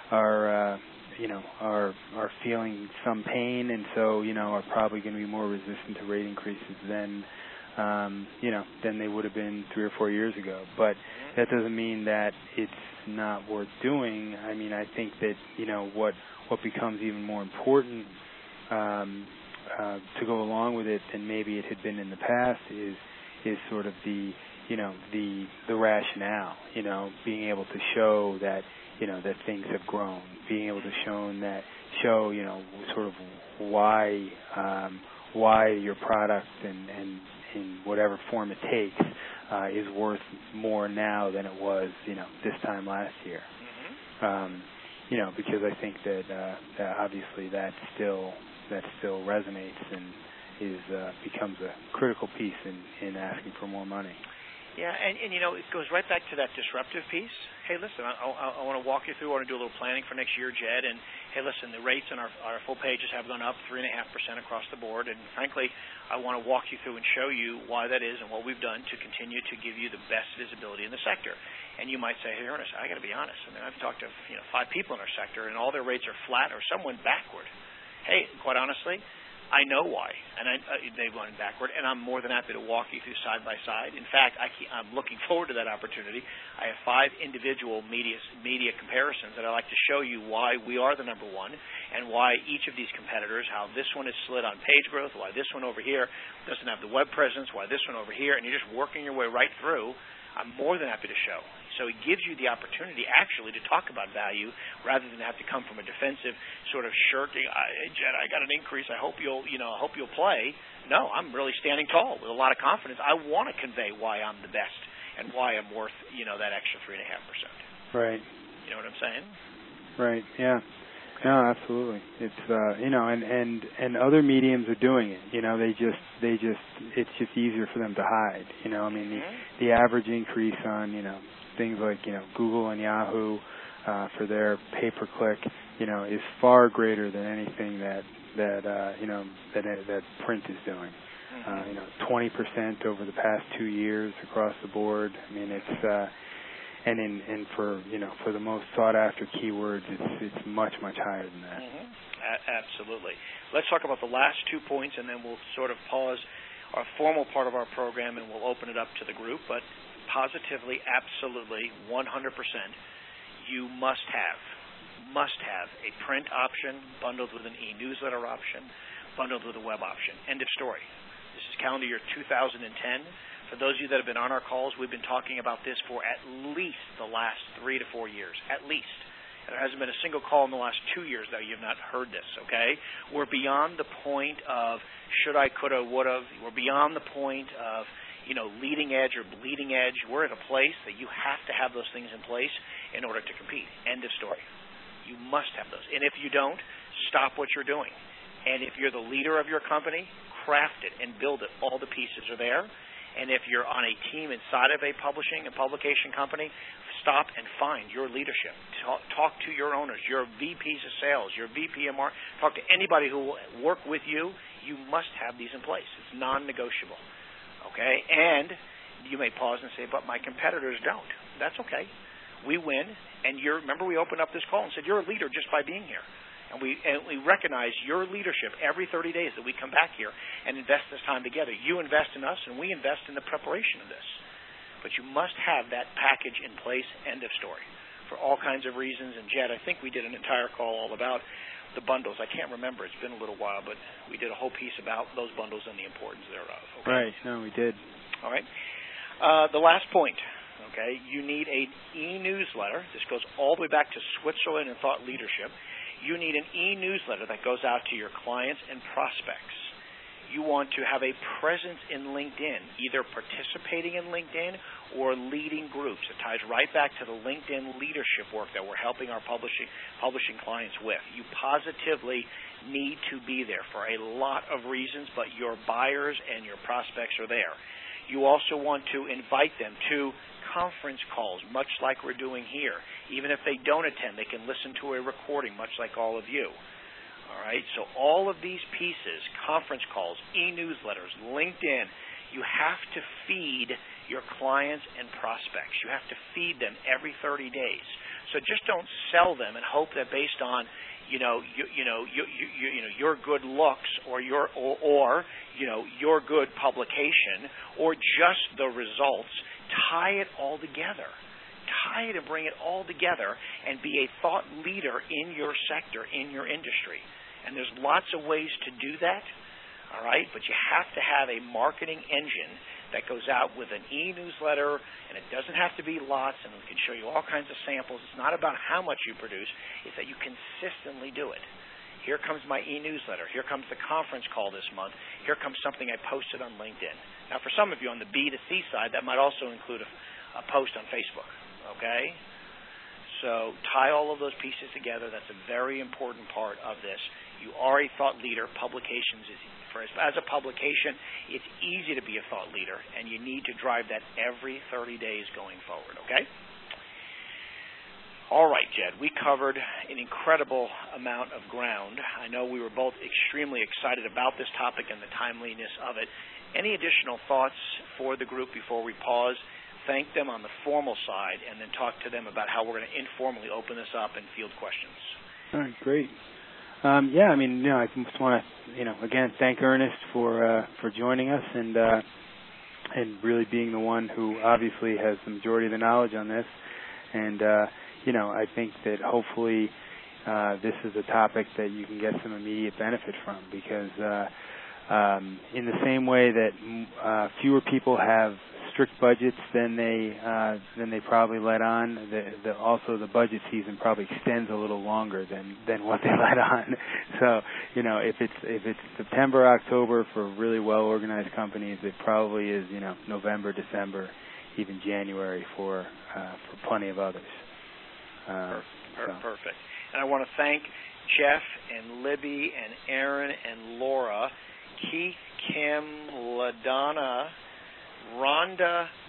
are, uh, you know, are are feeling some pain, and so, you know, are probably going to be more resistant to rate increases than, um, you know, than they would have been three or four years ago. But that doesn't mean that it's not worth doing. I mean, I think that, you know, what what becomes even more important um, uh, to go along with it than maybe it had been in the past is is sort of the, you know, the the rationale. You know, being able to show that, you know, that things have grown, being able to show that, show, you know, sort of why um, why your product and, and in whatever form it takes uh, is worth more now than it was, you know, this time last year. Mm-hmm. Um, you know, because I think that, uh, that obviously that still that still resonates and is uh, becomes a critical piece in, in asking for more money. Yeah, and, and, you know, it goes right back to that disruptive piece. Hey, listen, I, I, I want to walk you through, I want to do a little planning for next year, Jed, and, hey, listen, the rates on our, our full pages have gone up three point five percent across the board, and, frankly, I want to walk you through and show you why that is and what we've done to continue to give you the best visibility in the sector. And you might say, hey, Ernest, I got to be honest. I mean, I've talked to, you know, five people in our sector, and all their rates are flat or some went backward. Hey, quite honestly, I know why, and I, uh, they went backward, and I'm more than happy to walk you through side by side. In fact, I keep, I'm looking forward to that opportunity. I have five individual media media comparisons that I like to show you why we are the number one and why each of these competitors, how this one is slid on page growth, why this one over here doesn't have the web presence, why this one over here, and you're just working your way right through. I'm more than happy to show. So it gives you the opportunity actually to talk about value rather than have to come from a defensive sort of shirking. Hey, Jed, I got an increase. I hope you'll, you know, I hope you'll play. No, I'm really standing tall with a lot of confidence. I want to convey why I'm the best and why I'm worth, you know, that extra three and a half percent. Right. You know what I'm saying? Right. Yeah. No, absolutely. It's uh, you know, and, and, and other mediums are doing it. You know, they just they just it's just easier for them to hide. You know, I mean, the, the average increase on, you know, things like, you know, Google and Yahoo uh, for their pay-per-click, you know, is far greater than anything that that uh, you know that that print is doing. Uh, you know, twenty percent over the past two years across the board. I mean, it's uh, and in and for you know for the most sought-after keywords, it's it's much much higher than that. Mm-hmm. A- absolutely. Let's talk about the last two points, and then we'll sort of pause our formal part of our program, and we'll open it up to the group. But positively, absolutely, one hundred percent, you must have must have a print option bundled with an e-newsletter option, bundled with a web option. End of story. This is calendar year two thousand ten. For those of you that have been on our calls, we've been talking about this for at least the last three to four years, at least. And there hasn't been a single call in the last two years that you've not heard this, okay? We're beyond the point of should I, could have, would have. We're beyond the point of, you know, leading edge or bleeding edge. We're at a place that you have to have those things in place in order to compete. End of story. You must have those. And if you don't, stop what you're doing. And if you're the leader of your company, craft it and build it. All the pieces are there. And if you're on a team inside of a publishing and publication company, stop and find your leadership. Talk, talk to your owners, your V Ps of sales, your V P of marketing. Talk to anybody who will work with you. You must have these in place. It's non-negotiable. Okay? And you may pause and say, but my competitors don't. That's okay. We win. And you're, remember we opened up this call and said, you're a leader just by being here. And we and we recognize your leadership every thirty days that we come back here and invest this time together. You invest in us, and we invest in the preparation of this. But you must have that package in place, end of story, for all kinds of reasons. And, Jed, I think we did an entire call all about the bundles. I can't remember. It's been a little while, but we did a whole piece about those bundles and the importance thereof. Okay? Right. No, we did. All right. Uh, the last point, okay, you need an e-newsletter. This goes all the way back to Switzerland and thought leadership. You need an e-newsletter that goes out to your clients and prospects. You want to have a presence in LinkedIn, either participating in LinkedIn or leading groups. It ties right back to the LinkedIn leadership work that we're helping our publishing publishing clients with. You positively need to be there for a lot of reasons, but your buyers and your prospects are there. You also want to invite them to conference calls, much like we're doing here. Even if they don't attend, they can listen to a recording, much like all of you. All right? So all of these pieces, conference calls, e-newsletters, LinkedIn, you have to feed your clients and prospects. You have to feed them every thirty days. So just don't sell them and hope that based on, you know, you, you know, you, you, you know, your good looks or your or, or you know, your good publication or just the results. Tie it all together. Tie it and bring it all together and be a thought leader in your sector, in your industry. And there's lots of ways to do that, all right? But you have to have a marketing engine that goes out with an e-newsletter, and it doesn't have to be lots, and we can show you all kinds of samples. It's not about how much you produce. It's that you consistently do it. Here comes my e-newsletter. Here comes the conference call this month. Here comes something I posted on LinkedIn. Now, for some of you on the B to C side, that might also include a, a post on Facebook, okay? So tie all of those pieces together. That's a very important part of this. You are a thought leader. Publications is, for as a publication, it's easy to be a thought leader, and you need to drive that every thirty days going forward, okay? All right, Jed, we covered an incredible amount of ground. I know we were both extremely excited about this topic and the timeliness of it. Any additional thoughts for the group before we pause? Thank them on the formal side and then talk to them about how we're going to informally open this up and field questions. All right, great. Um, yeah, I mean, you know, I just want to, you know, again, thank Ernest for uh, for joining us and uh, and really being the one who obviously has the majority of the knowledge on this. And uh, you know, I think that hopefully uh, this is a topic that you can get some immediate benefit from because uh, um, in the same way that uh, fewer people have strict budgets than they uh, than they probably let on, the, the, also the budget season probably extends a little longer than, than what they let on. So, you know, if it's if it's September, October for really well organized companies, it probably is, you know, November, December, even January for uh, for plenty of others. Uh, perfect. so. perfect. And I want to thank Jeff and Libby and Aaron and Laura, Keith, Kim, LaDonna, Rhonda,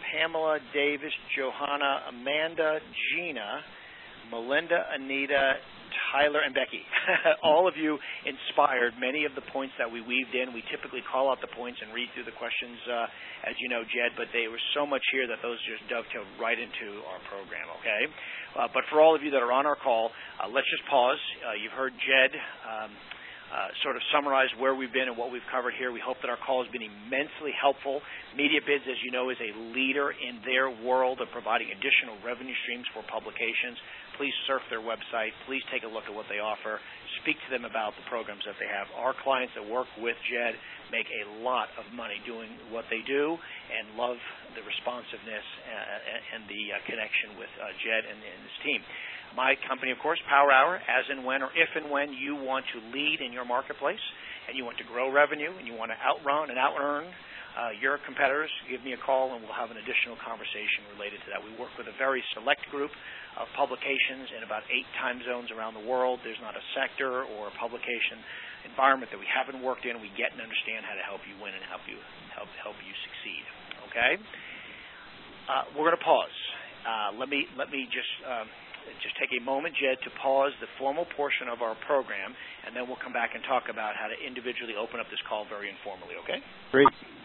Pamela, Davis, Johanna, Amanda, Gina, Melinda, Anita, Tyler, and Becky. All of you inspired many of the points that we weaved in. We typically call out the points and read through the questions, uh, as you know, Jed, but there was so much here that those just dovetailed right into our program, okay? Uh, but for all of you that are on our call, uh, let's just pause. Uh, you've heard Jed um, uh, sort of summarize where we've been and what we've covered here. We hope that our call has been immensely helpful. MediaBids, as you know, is a leader in their world of providing additional revenue streams for publications. Please surf their website. Please take a look at what they offer. Speak to them about the programs that they have. Our clients that work with Jed make a lot of money doing what they do and love the responsiveness and the connection with Jed and his team. My company, of course, Power Hour, as and when or if and when you want to lead in your marketplace and you want to grow revenue and you want to outrun and out-earn Uh, your competitors, give me a call and we'll have an additional conversation related to that. We work with a very select group of publications in about eight time zones around the world. There's not a sector or a publication environment that we haven't worked in. We get and understand how to help you win and help you help help you succeed. Okay? Uh, we're going to pause. Uh, let me let me just um, just take a moment, Jed, to pause the formal portion of our program, and then we'll come back and talk about how to individually open up this call very informally. Okay? Great.